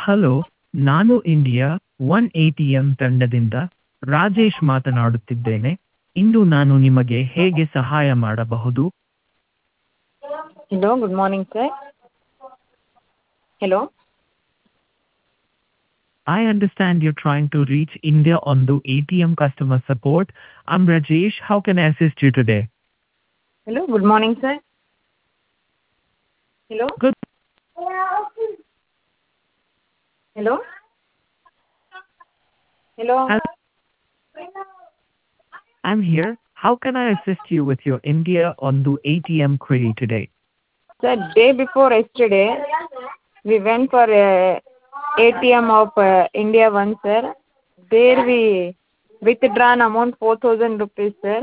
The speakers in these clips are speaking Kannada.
ಹಲೋ, ನಾನು ಇಂಡಿಯಾ ಒನ್ ಎಟಿಎಂ ತಂಡದಿಂದ ರಾಜೇಶ್ ಮಾತನಾಡುತ್ತಿದ್ದೇನೆ. ಇಂದು ನಾನು ನಿಮಗೆ ಹೇಗೆ ಸಹಾಯ ಮಾಡಬಹುದು? Hello, good morning, sir. Hello. I understand you're trying to reach India on the ATM customer support. I'm Rajesh. How can I assist you today? Hello, good morning, sir. Hello. Good. Hello. Hello. I'm here. How can I assist you with your India on the ATM query today? Sir, day before yesterday, we went for ATM of India One, sir. There we withdrawn amount 4,000 rupees, sir.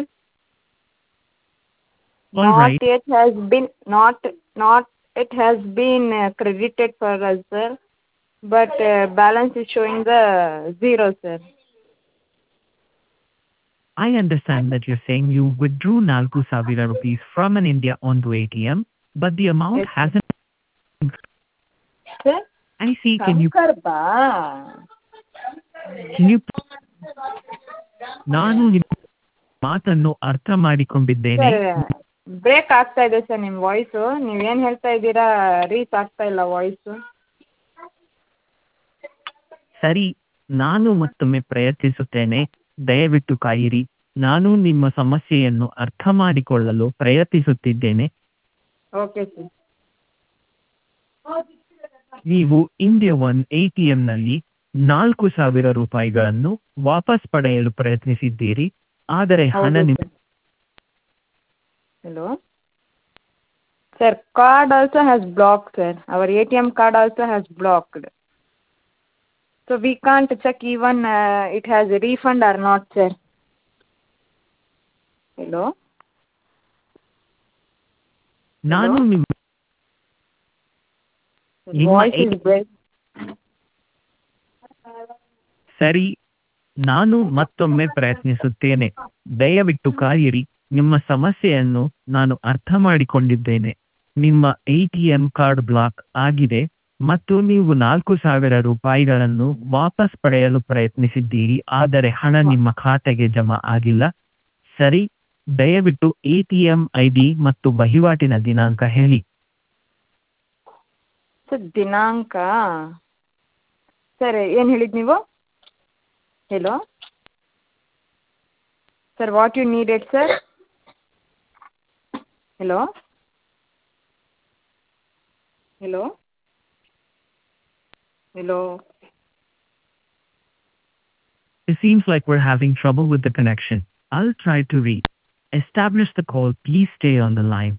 All right. Not it has been credited for us, sir. But balance is showing the zero, sir. I understand that you're saying you withdrew 4,000 rupees from an India onto ATM, but the amount Yes, hasn't. sir. I see. Can you ನಾನು ನಿಮ್ಮ ಮಾತನ್ನು ಅರ್ಥ ಮಾಡಿಕೊಂಡಿದ್ದೇನೆ. ಸರ್ ಬ್ರೇಕ್ ಆಗ್ತಾ ಇದೆ ಸರ್ ನಿಮ್ಮ ವಾಯ್ಸು. ನೀವೇನು ಹೇಳ್ತಾ ಇದ್ದೀರಾ ರೀಚ್ ಆಗ್ತಾ ಇಲ್ಲ ವಾಯ್ಸು. ಸರಿ, ನಾನು ಮತ್ತೊಮ್ಮೆ ಪ್ರಯತ್ನಿಸುತ್ತೇನೆ. ದಯವಿಟ್ಟು ಕಾಯಿರಿ. ನಾನು ನಿಮ್ಮ ಸಮಸ್ಯೆಯನ್ನು ಅರ್ಥ ಮಾಡಿಕೊಳ್ಳಲು ಪ್ರಯತ್ನಿಸುತ್ತಿದ್ದೇನೆ. Okay sir. ನೀವು ಇಂಡಿಯಾ ಒನ್ ಎಟಿಎಂನಲ್ಲಿ 4,000 ರೂಪಾಯಿಗಳನ್ನು ವಾಪಸ್ ಪಡೆಯಲು ಪ್ರಯತ್ನಿಸಿದ್ದೀರಿ, ಆದರೆ ಹಣ ಹೌದು sir. Hello. Sir, card also has blocked, sir. Our ATM card also has blocked. So we can't check even it has a refund or not, sir. Hello. ನಾನು ನಿಮ್ಮ Voice is break. ಸರಿ, ನಾನು ಮತ್ತೊಮ್ಮೆ ಪ್ರಯತ್ನಿಸುತ್ತೇನೆ. ದಯವಿಟ್ಟು ಕಾಯಿರಿ. ನಿಮ್ಮ ಸಮಸ್ಯೆಯನ್ನು ನಾನು ಅರ್ಥ ಮಾಡಿಕೊಂಡಿದ್ದೇನೆ. ನಿಮ್ಮ ಎಟಿಎಂ ಕಾರ್ಡ್ ಬ್ಲಾಕ್ ಆಗಿದೆ ಮತ್ತು ನೀವು 4,000 ರೂಪಾಯಿಗಳನ್ನು ವಾಪಸ್ ಪಡೆಯಲು ಪ್ರಯತ್ನಿಸಿದ್ದೀರಿ, ಆದರೆ ಹಣ ನಿಮ್ಮ ಖಾತೆಗೆ ಜಮಾ ಆಗಿಲ್ಲ. ಸರಿ, ದಯವಿಟ್ಟು ಎಟಿಎಂ ಐಡಿ ಮತ್ತು ವಹಿವಾಟಿನ ದಿನಾಂಕ ಹೇಳಿ. ಸರ್ ದಿನಾಂಕ ಸರ್ ಏನು ಹೇಳಿದ್ದು ನೀವು? Hello. Sir, what you needed, sir? Hello. Hello. Hello. It seems like we're having trouble with the connection. I'll try to establish the call. Please stay on the line.